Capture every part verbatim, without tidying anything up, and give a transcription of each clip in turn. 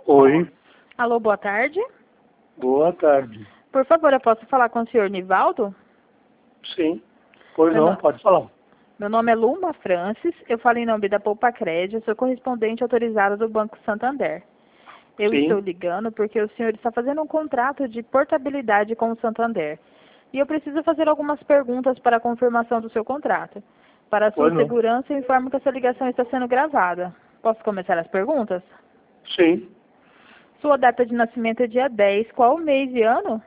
Oi, Alô, boa tarde. boa tarde. Por favor, eu posso falar com o senhor Nivaldo? Sim, pois Meu não, no- pode falar. Meu nome é Luma Francis, eu falo em nome da Poupa Crédito, sou correspondente autorizado do Banco Santander. Eu estou Sim, ligando porque o senhor está fazendo um contrato de portabilidade com o Santander. E eu preciso fazer algumas perguntas para a confirmação do seu contrato. Para a sua pois não. segurança, eu informo que essa ligação está sendo gravada. Posso começar as perguntas? Sim, Sua data de nascimento é dia dez. Qual o mês e ano?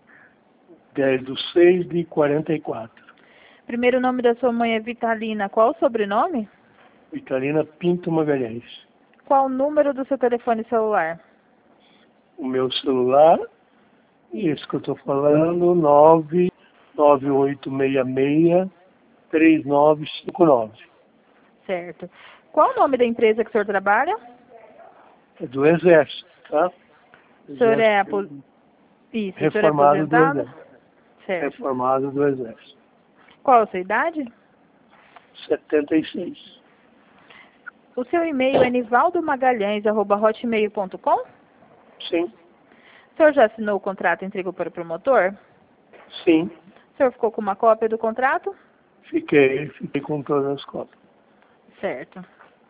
dez do seis de quarenta e quatro. Primeiro nome da sua mãe é Vitalina. Qual o sobrenome? Vitalina Pinto Magalhães. Qual o número do seu telefone celular? O meu celular, esse que eu estou falando, nove nove oito seis seis três nove cinco nove. Certo. Qual o nome da empresa que o senhor trabalha? É do Exército, tá? O senhor é, Exército, apo... Isso, o senhor é reformado do aposentado? Exército. Certo. Reformado do Exército. Qual a sua idade? setenta e seis. O seu e-mail é nivaldomagalhães arroba hotmail ponto com? Sim, O senhor já assinou o contrato e entregou para o promotor? sim. O senhor ficou com uma cópia do contrato? Fiquei, fiquei com todas as cópias. Certo.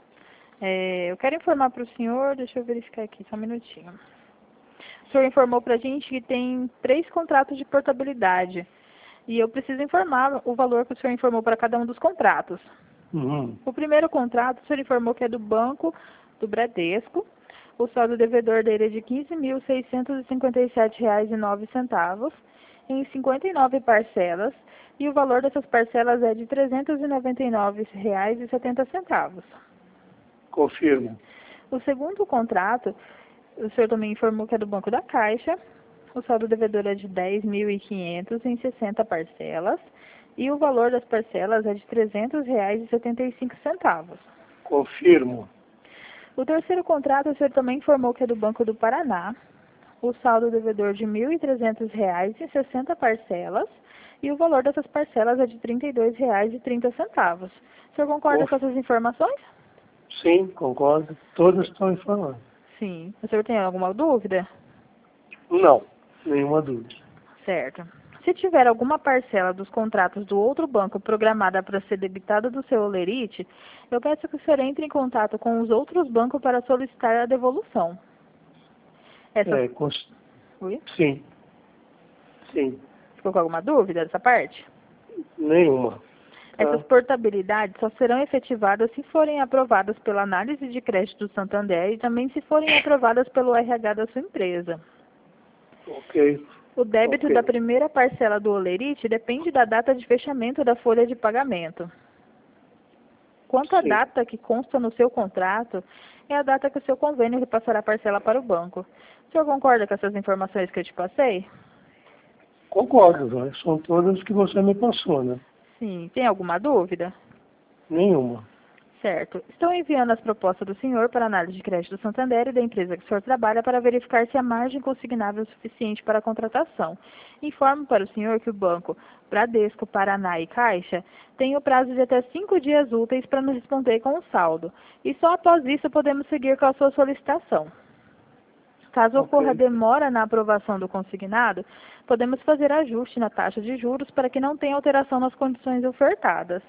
É, eu quero informar para o senhor, deixa eu verificar aqui, só um minutinho. O senhor informou para a gente que tem três contratos de portabilidade. E eu preciso informar o valor que o senhor informou para cada um dos contratos. Uhum. O primeiro contrato, o senhor informou que é do Banco do Bradesco. O saldo devedor dele é de quinze mil seiscentos e cinquenta e sete reais e nove centavos, em cinquenta e nove parcelas, e o valor dessas parcelas é de trezentos e noventa e nove reais e setenta centavos. Confirmo. O segundo contrato, o senhor também informou que é do Banco da Caixa. O saldo devedor é de dez mil e quinhentos em sessenta parcelas, e o valor das parcelas é de trezentos reais e setenta e cinco centavos. Confirmo. O terceiro contrato, o senhor também informou que é do Banco do Paraná. O saldo devedor de mil e trezentos reais em sessenta parcelas, e o valor dessas parcelas é de trinta e dois reais e trinta centavos. O senhor concorda Conf... com essas informações? Sim, concordo. Todas estão informando. Sim. O senhor tem alguma dúvida? Não, nenhuma dúvida. Certo. Se tiver alguma parcela dos contratos do outro banco programada para ser debitada do seu holerite, eu peço que o senhor entre em contato com os outros bancos para solicitar a devolução. Essa... É, cons... Oi? Sim, sim, Ficou com alguma dúvida dessa parte? nenhuma. Essas Tá? portabilidades só serão efetivadas se forem aprovadas pela análise de crédito do Santander e também se forem aprovadas pelo R H da sua empresa. Ok, O débito ok. da primeira parcela do holerite depende da data de fechamento da folha de pagamento. Quanto à Sim, data que consta no seu contrato, é a data que o seu convênio repassará a parcela para o banco. O senhor concorda com essas informações que eu te passei? concordo. Né? São todas que você me passou, né? Sim. Tem alguma dúvida? Nenhuma. Certo. Estou enviando as propostas do senhor para análise de crédito do Santander e da empresa que o senhor trabalha para verificar se a margem consignável é suficiente para a contratação. Informo para o senhor que o banco Bradesco, Paraná e Caixa tem o prazo de até cinco dias úteis para nos responder com o saldo. E só após isso podemos seguir com a sua solicitação. Caso ocorra Ok, demora na aprovação do consignado, podemos fazer ajuste na taxa de juros para que não tenha alteração nas condições ofertadas.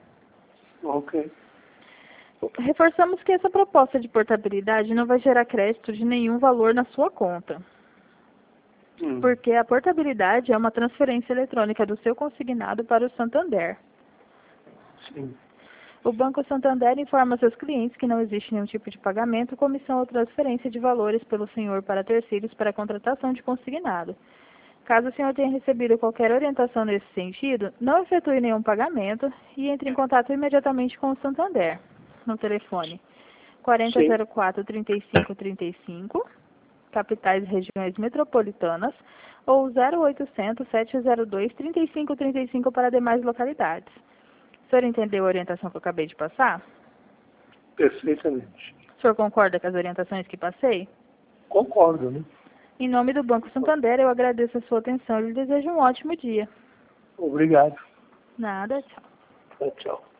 ok. Reforçamos que essa proposta de portabilidade não vai gerar crédito de nenhum valor na sua conta, Hum, porque a portabilidade é uma transferência eletrônica do seu consignado para o Santander. sim, O Banco Santander informa seus clientes que não existe nenhum tipo de pagamento, comissão ou transferência de valores pelo senhor para terceiros para a contratação de consignado. Caso o senhor tenha recebido qualquer orientação nesse sentido, não efetue nenhum pagamento e entre em contato imediatamente com o Santander, no telefone quarenta sim. zero quatro, trinta e cinco trinta e cinco, capitais e regiões metropolitanas, ou zero oitocentos, sete zero dois, trinta e cinco trinta e cinco para demais localidades. O senhor entendeu a orientação que eu acabei de passar? Perfeitamente. O senhor concorda com as orientações que passei? Concordo, né? Em nome do Banco Santander, eu agradeço a sua atenção e lhe desejo um ótimo dia. Obrigado. Nada, tchau. Tchau, tchau.